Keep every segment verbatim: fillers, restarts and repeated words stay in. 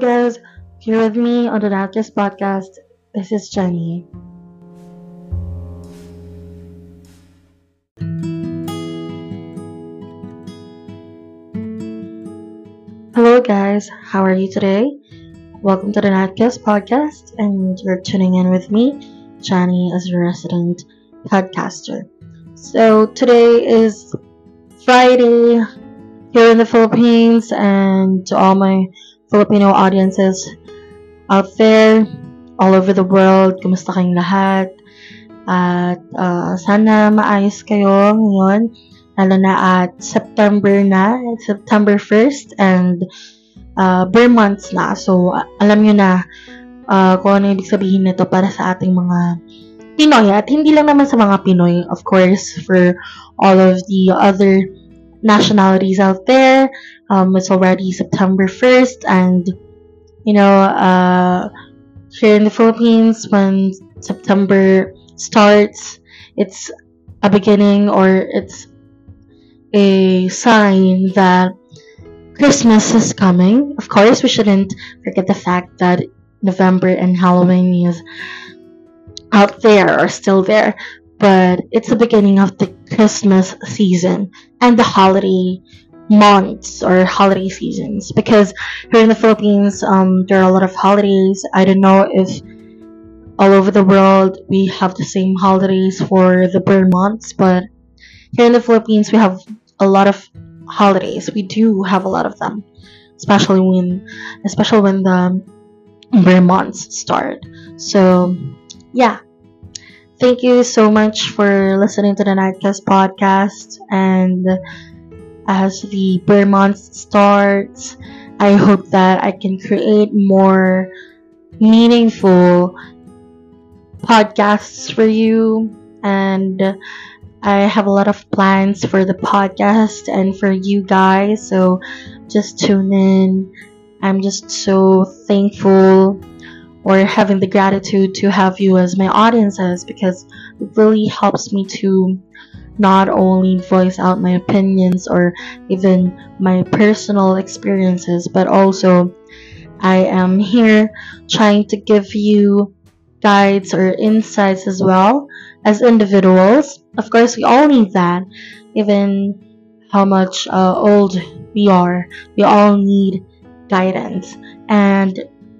guys, here with me on the Natcast podcast. This is Jenny. Hello guys, how are you today? Welcome to the Natcast podcast, and you're tuning in with me, Jenny, as your resident podcaster. So today is Friday here in the Philippines, and to all my Filipino audiences out there, all over the world, kumusta kayong lahat? At uh, sana maayos kayo ngayon, lalo na at September na, September first, and uh, bare months na. So, uh, alam nyo na uh, kung ano ibig sabihin nito para sa ating mga Pinoy. At hindi lang naman sa mga Pinoy, of course, for all of the other nationalities out there. Um, it's already September first, and you know, uh, here in the Philippines, when September starts, it's a beginning, or it's a sign that Christmas is coming. Of course, we shouldn't forget the fact that November and Halloween is out there, or still there, but it's the beginning of the Christmas season and the holiday months or holiday seasons, because here in the Philippines, um, there are a lot of holidays. I don't know if all over the world we have the same holidays for the bare months, but here in the Philippines we have a lot of holidays. We do have a lot of them, especially when, especially when the bare months start. So, yeah. Thank you so much for listening to the Nightcast podcast. And as the bare month starts, I hope that I can create more meaningful podcasts for you. And I have a lot of plans for the podcast and for you guys. So just tune in. I'm just so thankful, or having the gratitude to have you as my audiences, because it really helps me to not only voice out my opinions or even my personal experiences, but also I am here trying to give you guides or insights as well as individuals. Of course, we all need that, even how much uh, old we are. We all need guidance, and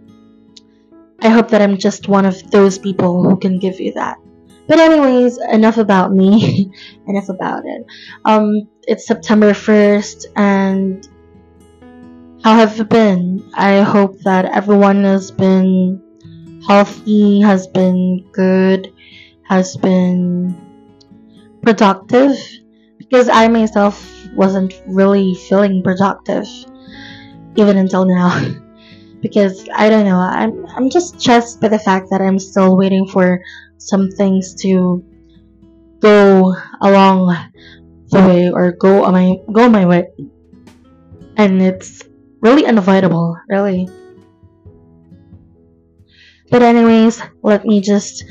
I hope that I'm just one of those people who can give you that. But anyways, enough about me. Enough about it. Um, it's September first, and how have you been? I hope that everyone has been healthy, has been good, has been productive, because I myself wasn't really feeling productive even until now. Because I don't know, I'm I'm just stressed by the fact that I'm still waiting for some things to go along the way, or go on my go my way, and it's really unavoidable, really. But anyways, let me just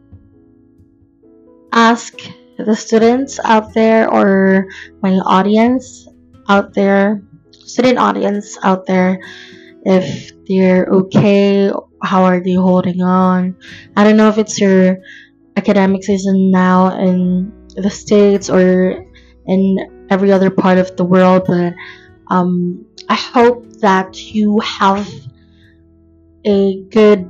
ask the students out there, or my audience out there, student audience out there, if they're okay, how are they holding on? I don't know if it's your academic season now in the States or in every other part of the world, but um, I hope that you have a good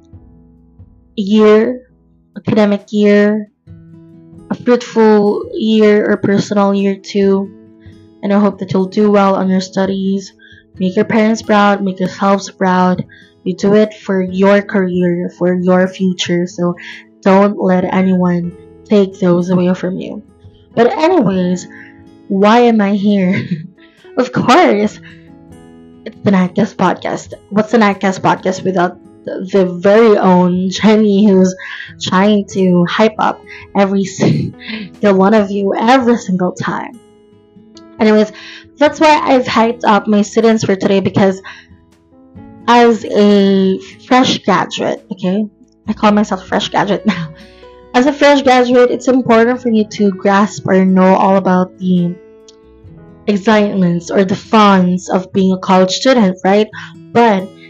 year, academic year, a fruitful year or personal year too, and I hope that you'll do well on your studies. Make your parents proud, make yourselves proud. You do it for your career, for your future, so don't let anyone take those away from you. But anyways, why am I here? Of course, it's the Nightcast podcast. What's the Nightcast podcast without the, the very own Jenny, who's trying to hype up every single one of you every single time? Anyways, that's why I've hyped up my students for today, because as a fresh graduate, okay, I call myself a fresh graduate now. As a fresh graduate, it's important for you to grasp or know all about the excitements or the funs of being a college student, right? But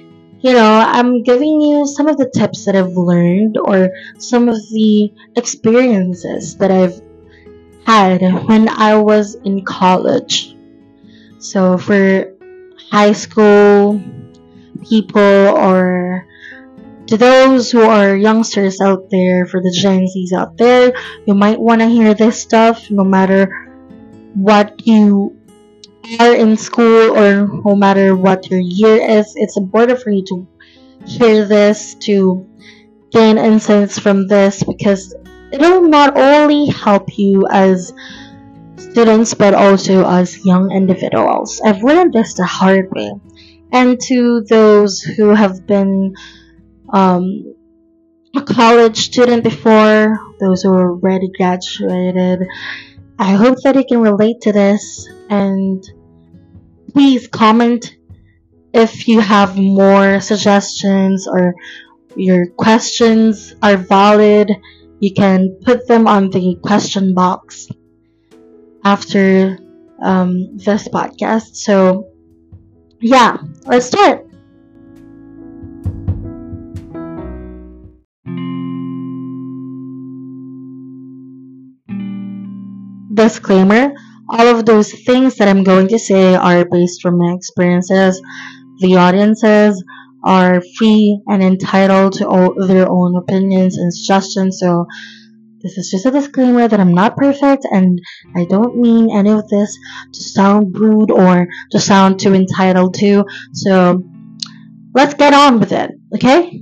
You know, I'm giving you some of the tips that I've learned or some of the experiences that I've had when I was in college. So for high school people, or to those who are youngsters out there, for the Gen Zs out there, you might want to hear this stuff no matter what you are in school or no matter what your year is. It's important for you to hear this, to gain insights from this, because it'll not only help you as students but also as young individuals. I've learned this the hard way. And to those who have been um, a college student before, those who already graduated, I hope that you can relate to this, and please comment if you have more suggestions or your questions are valid. You can put them on the question box after um, this podcast. So, yeah, let's start. Disclaimer: all of those things that I'm going to say are based from my experiences. The audiences are free and entitled to all their own opinions and suggestions. So, this is just a disclaimer that I'm not perfect, and I don't mean any of this to sound rude or to sound too entitled to. So, let's get on with it, okay?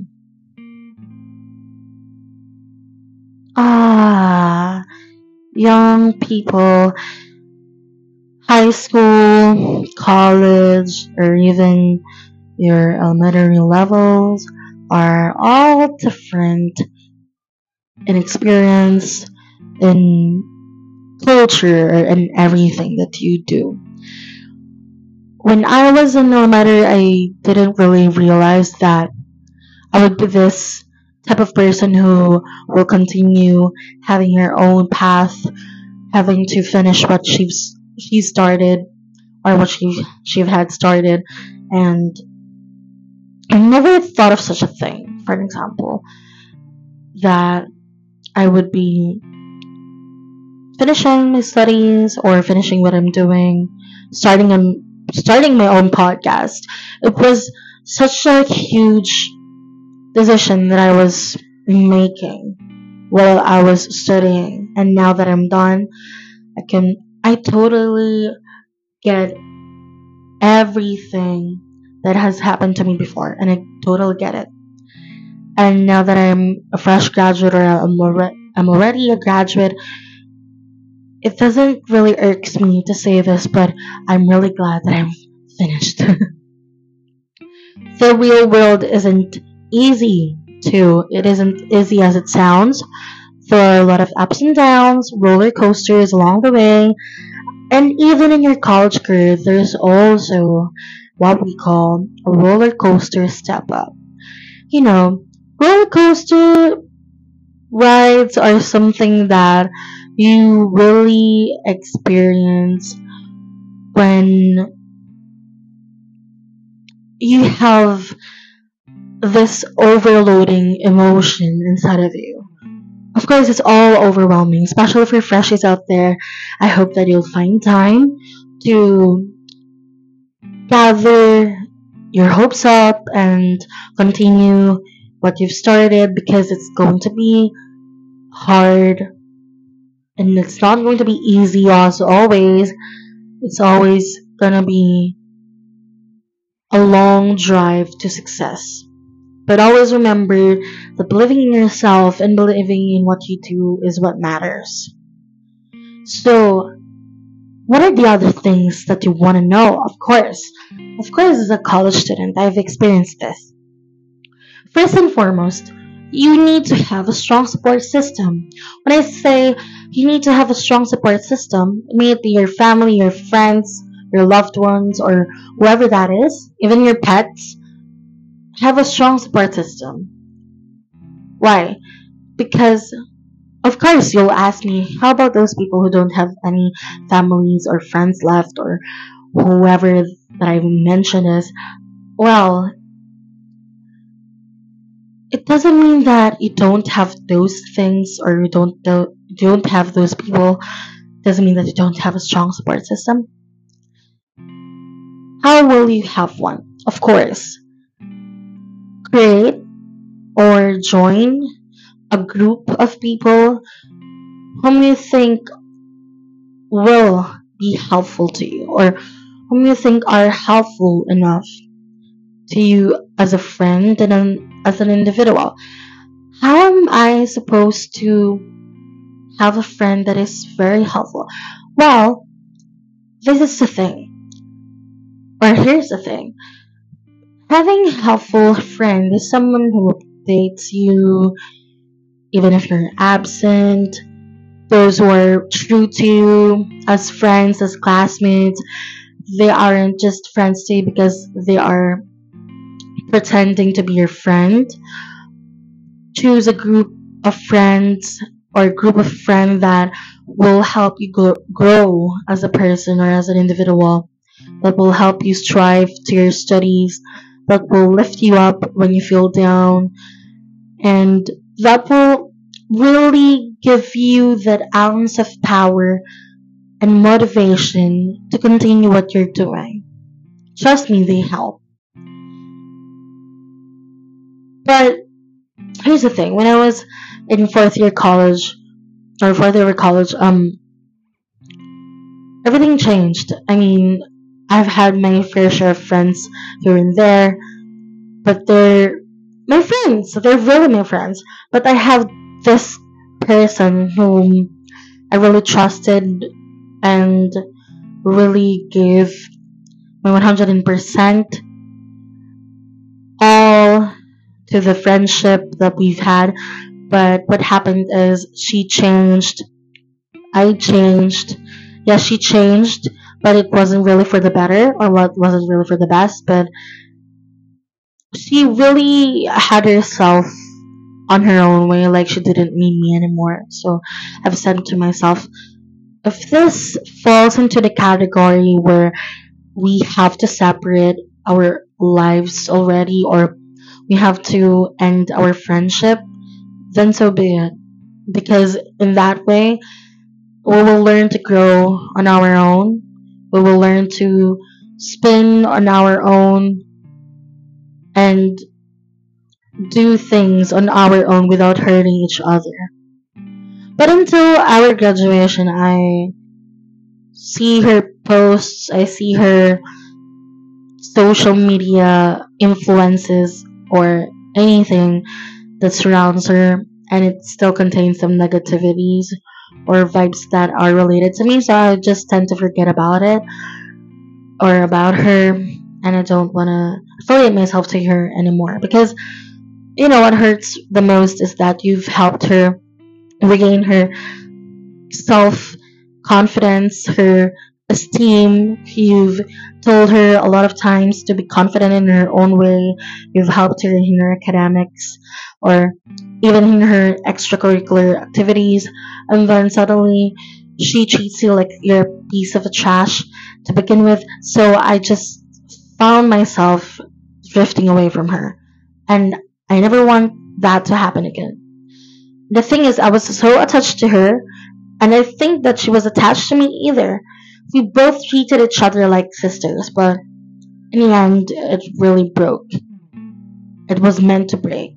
Ah, young people, high school, college, or even your elementary levels are all different in experience, in culture, and everything that you do. When I was in elementary, I didn't really realize that I would be this type of person who will continue having her own path, having to finish what she's she started or what she she had started, and I never thought of such a thing. For an example, that I would be finishing my studies or finishing what I'm doing, starting on starting my own podcast. It was such a huge decision that I was making while I was studying, and now that I'm done, I can I totally get everything that has happened to me before, and I totally get it. And now that I'm a fresh graduate, or I'm already, I'm already a graduate, it doesn't really irks me to say this, but I'm really glad that I'm finished. The real world isn't easy too. It isn't easy as it sounds. There are a lot of ups and downs, roller coasters along the way, and even in your college career, there's also what we call a roller coaster step up. You know, roller coaster rides are something that you really experience when you have this overloading emotion inside of you. Of course, it's all overwhelming, especially for freshies out there. I hope that you'll find time to gather your hopes up and continue what you've started, because it's going to be hard and it's not going to be easy as always. It's always gonna be a long drive to success. But always remember that believing in yourself and believing in what you do is what matters. So, what are the other things that you want to know? Of course, of course, as a college student, I've experienced this. First and foremost, you need to have a strong support system. When I say you need to have a strong support system, may it be your family, your friends, your loved ones, or whoever that is, even your pets, have a strong support system. Why? Because, of course, you'll ask me, how about those people who don't have any families or friends left, or whoever that I mentioned is? Well, it doesn't mean that you don't have those things or you don't do, don't have those people. It doesn't mean that you don't have a strong support system. How will you have one? Of course, create or join a group of people whom you think will be helpful to you or whom you think are helpful enough to you as a friend and an, as an individual. How am I supposed to have a friend that is very helpful? Well, this is the thing, or here's the thing. Having a helpful friend is someone who updates you even if you're absent, those who are true to you as friends, as classmates. They aren't just friends to you because they are pretending to be your friend. Choose a group of friends or a group of friends that will help you go, grow as a person or as an individual, that will help you strive to your studies, that will lift you up when you feel down, and that will really give you that ounce of power and motivation to continue what you're doing. Trust me, they help. But here's the thing: when I was in fourth year college or fourth year college, um, everything changed. I mean, I've had my fair share of friends here and there, but they're my friends. They're really my friends. But I have this person whom I really trusted and really gave my one hundred percent all to the friendship that we've had. But what happened is she changed. I changed. Yeah, she changed, but it wasn't really for the better, or what wasn't really for the best. But she really had herself on her own way, like she didn't need me anymore. So I've said to myself, if this falls into the category where we have to separate our lives already, or we have to end our friendship, then so be it. Because in that way, we will learn to grow on our own. We will learn to spin on our own and do things on our own without hurting each other. But until our graduation, I see her posts, I see her social media influences or anything that surrounds her, and it still contains some negativities or vibes that are related to me, so I just tend to forget about it or about her, and I don't want to affiliate myself to her anymore. Because you know what hurts the most is that you've helped her regain her self confidence, her esteem. You've told her a lot of times to be confident in her own way. You've helped her in her academics or even in her extracurricular activities, and then suddenly she treats you like you're a piece of trash to begin with. So I just found myself drifting away from her, and I never want that to happen again. The thing is, I was so attached to her, and I think that she was attached to me either. We both treated each other like sisters, but in the end, it really broke. It was meant to break.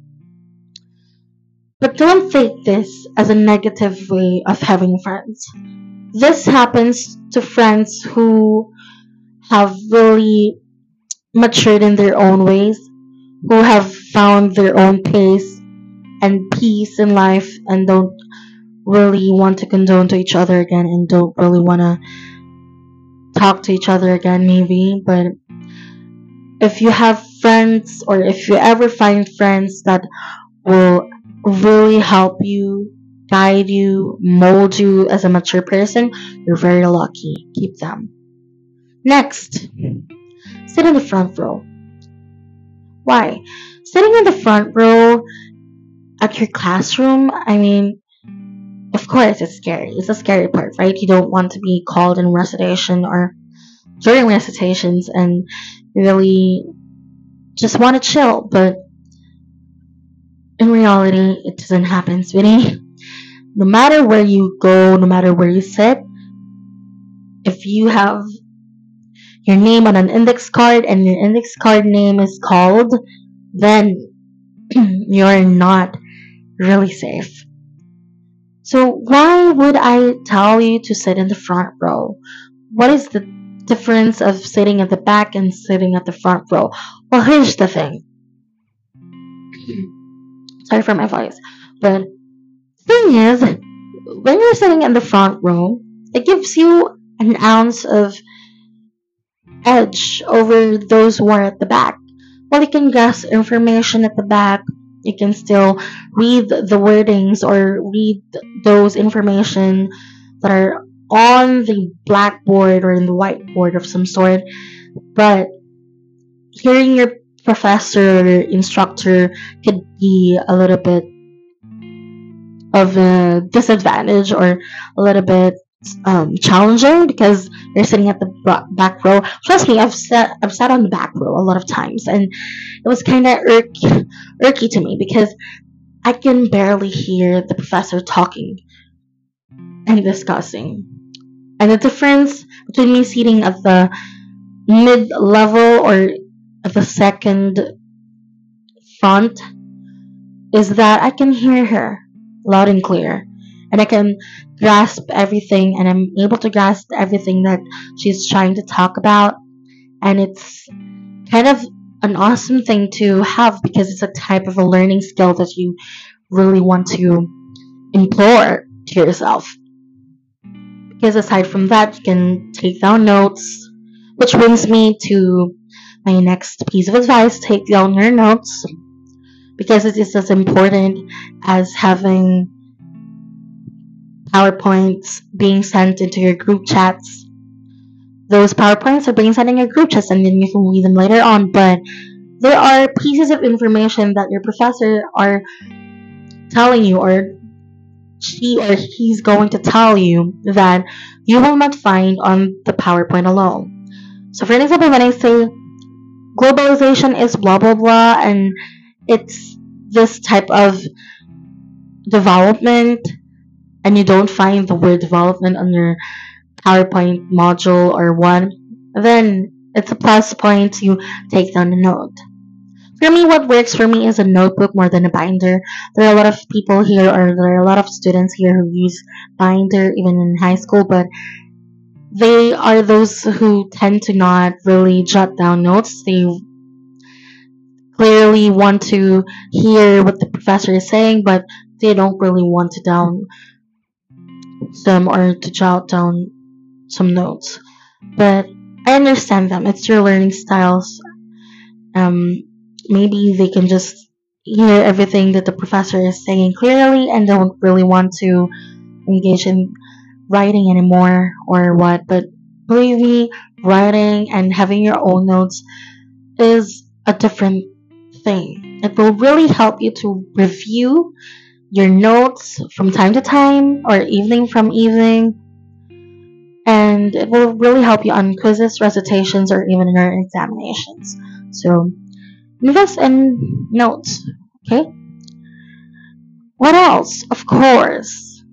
But don't take this as a negative way of having friends. This happens to friends who have really matured in their own ways, who have found their own pace and peace in life, and don't really want to condone to each other again, and don't really want to talk to each other again, maybe. But if you have friends, or if you ever find friends that will really help you, guide you, mold you as a mature person, you're very lucky. Keep them. Next, sit in the front row. Why? Sitting in the front row at your classroom, I mean, of course it's scary. It's a scary part, right? You don't want to be called in recitation or during recitations and you really just want to chill. But in reality, it doesn't happen, sweetie. No matter where you go, no matter where you sit, if you have your name on an index card and your index card name is called, then you're not really safe. So why would I tell you to sit in the front row? What is the difference of sitting at the back and sitting at the front row? Well, here's the thing. Sorry for my voice, but the thing is, when you're sitting in the front row, it gives you an ounce of edge over those who are at the back. Well, you can guess information at the back. You can still read the wordings or read those information that are on the blackboard or in the whiteboard of some sort. But hearing your professor or instructor could be a little bit of a disadvantage or a little bit um, challenging because you're sitting at the back row. Trust me, I've sat I've sat on the back row a lot of times, and it was kind of irky, irky to me because I can barely hear the professor talking and discussing. And the difference between me sitting at the mid level or at the second front is that I can hear her loud and clear, and I can grasp everything, and I'm able to grasp everything that she's trying to talk about. And it's kind of an awesome thing to have because it's a type of a learning skill that you really want to implore to yourself. Because aside from that, you can take down notes, which brings me to my next piece of advice: take down your notes, because it is as important as having PowerPoints being sent into your group chats. Those PowerPoints are being sent in your group chats and then you can read them later on, but there are pieces of information that your professor are telling you, or she or he's going to tell you, that you will not find on the PowerPoint alone. So for example, when I say globalization is blah blah blah and it's this type of development, and you don't find the word development on your PowerPoint module or one, then it's a plus point to take down a note. For me, what works for me is a notebook more than a binder. There are a lot of people here, or there are a lot of students here who use binder even in high school, but they are those who tend to not really jot down notes. They clearly want to hear what the professor is saying, but they don't really want to down some or to jot down some notes. But I understand them. It's your learning styles. Um, maybe they can just hear everything that the professor is saying clearly and don't really want to engage in writing anymore or what. But believe me, writing and having your own notes is a different thing. It will really help you to review your notes from time to time or evening from evening, and it will really help you on quizzes, recitations, or even in your examinations. So invest in notes. Okay, what else? Of course,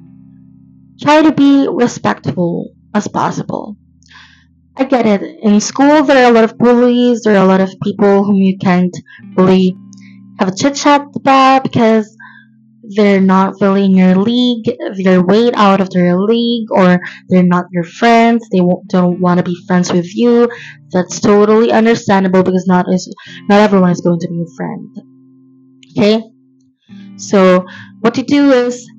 try to be respectful as possible. I get it. In school, there are a lot of bullies. There are a lot of people whom you can't really have a chit chat about because they're not really in your league. They're way out of their league, or they're not your friends. They won't, don't want to be friends with you. That's totally understandable because not is not everyone is going to be your friend. Okay, so what you do is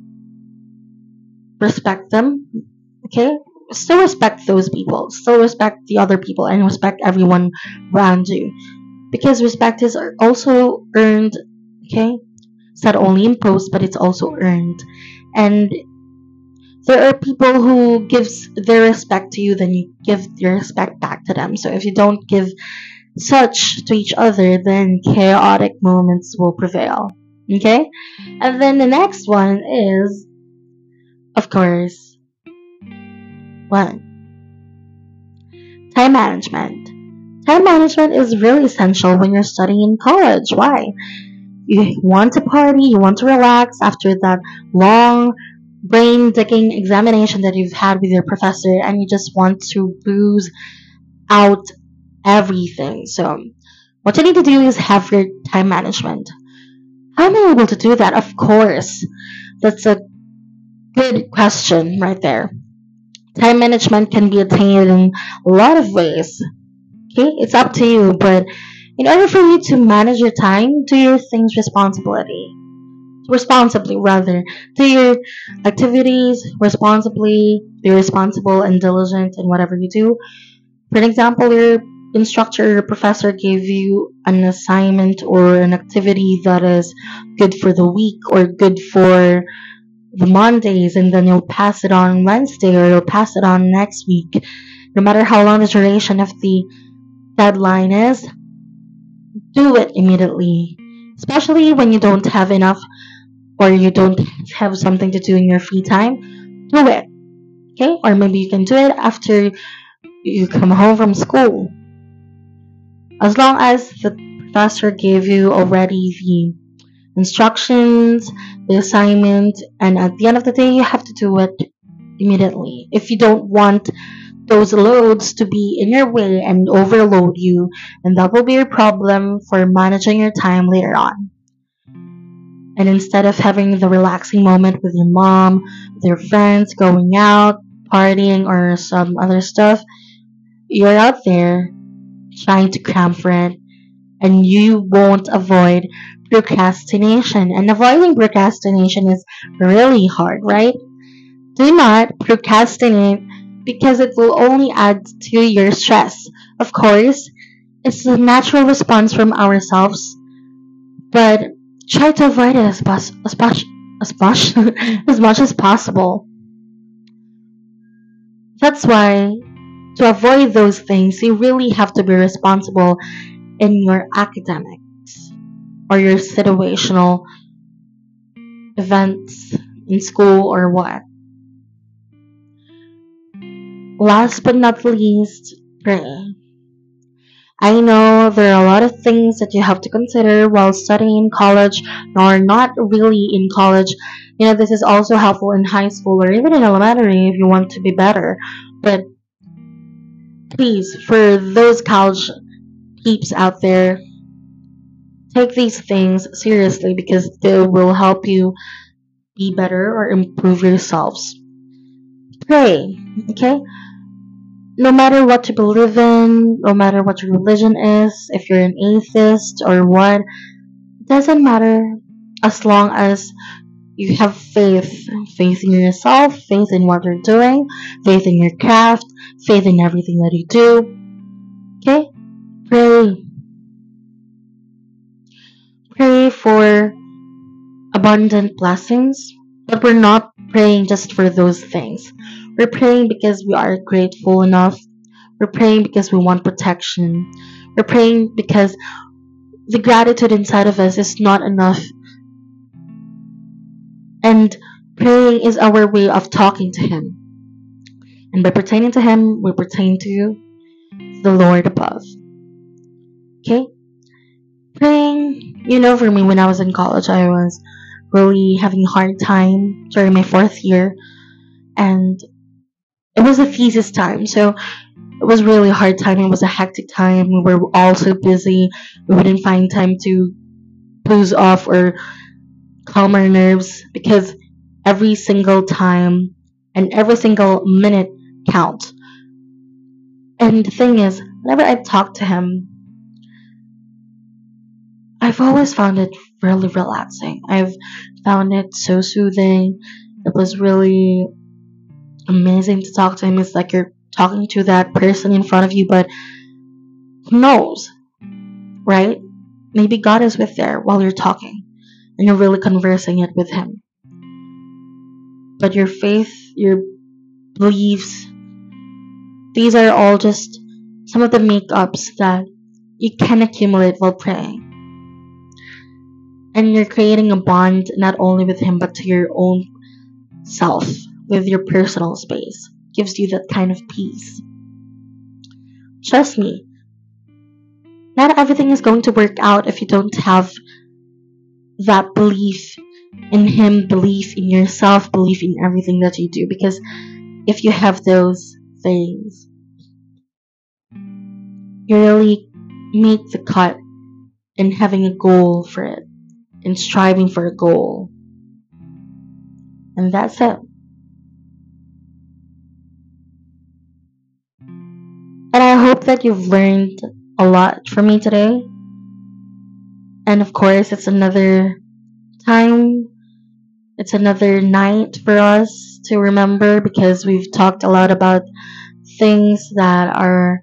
respect them. Okay, still respect those people. Still respect the other people and respect everyone around you, because respect is also earned. Okay. It's not only imposed, but it's also earned. And there are people who gives their respect to you, then you give your respect back to them. So if you don't give such to each other, then chaotic moments will prevail. Okay? And then the next one is, of course, one, time management. Time management is really essential when you're studying in college. Why? You want to party, you want to relax after that long brain digging examination that you've had with your professor, and you just want to booze out everything. So, what you need to do is have your time management. How am I able to do that? Of course, that's a good question right there. Time management can be attained in a lot of ways. Okay, it's up to you, but in order for you to manage your time, do your things responsibility. Responsibly, rather. Do your activities responsibly. Be responsible and diligent in whatever you do. For example, your instructor or professor gave you an assignment or an activity that is good for the week or good for the Mondays, and then you'll pass it on Wednesday or you'll pass it on next week. No matter how long the duration of the deadline is, do it immediately. Especially when you don't have enough or you don't have something to do in your free time, do it. Okay? Or maybe you can do it after you come home from school. As long as the professor gave you already the instructions, the assignment, and at the end of the day, you have to do it immediately. If you don't want those loads to be in your way and overload you, and that will be your problem for managing your time later on. And instead of having the relaxing moment with your mom, with your friends, going out, partying, or some other stuff, you're out there trying to cram for it, and you won't avoid procrastination. And avoiding procrastination is really hard, right? Do not procrastinate because it will only add to your stress. Of course, it's a natural response from ourselves, but try to avoid it as, pos- as, pos- as, pos- as much as possible. That's why, to avoid those things, you really have to be responsible in your academics or your situational events in school or what. Last but not least, pray. I know there are a lot of things that you have to consider while studying in college or not really in college. You know, this is also helpful in high school or even in elementary if you want to be better. But please, for those college peeps out there, take these things seriously because they will help you be better or improve yourselves. Pray, okay? No matter what you believe in, no matter what your religion is, if you're an atheist or what, it doesn't matter as long as you have faith. Faith in yourself, faith in what you're doing, faith in your craft, faith in everything that you do. Okay? Pray. Pray for abundant blessings, but we're not praying just for those things. We're praying because we are grateful enough. We're praying because we want protection. We're praying because the gratitude inside of us is not enough. And praying is our way of talking to Him. And by pertaining to Him, we pertain to the Lord above. Okay? Praying, you know, for me, when I was in college, I was really having a hard time during my fourth year. And it was a thesis time, so it was really a hard time. It was a hectic time. We were all so busy. We wouldn't find time to booze off or calm our nerves because every single time and every single minute counts. And the thing is, whenever I talk to him, I've always found it really relaxing. I've found it so soothing. It was really amazing to talk to him. It's like you're talking to that person in front of you, but who knows, right? Maybe God is with there while you're talking and you're really conversing it with Him. But your faith, your beliefs, these are all just some of the makeups that you can accumulate while praying. And you're creating a bond not only with Him but to your own self, with your personal space. Gives you that kind of peace. Trust me, not everything is going to work out if you don't have that belief in Him, belief in yourself, belief in everything that you do. Because if you have those things, you really make the cut in having a goal for it, in striving for a goal. And that's it. And I hope that you've learned a lot from me today. And of course, it's another time, it's another night for us to remember, because we've talked a lot about things that are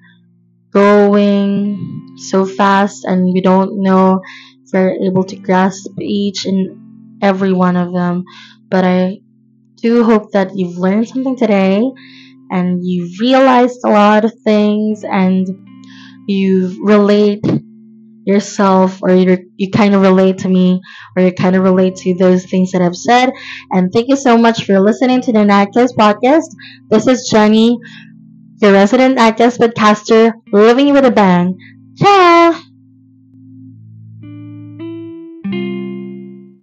going so fast and we don't know if we're able to grasp each and every one of them. But I do hope that you've learned something today and you've realized a lot of things, and you relate yourself, or you you kind of relate to me, or you kind of relate to those things that I've said. And thank you so much for listening to the Nightcast podcast. This is Jenny, your resident Nightcast podcaster, living with a bang. Ciao!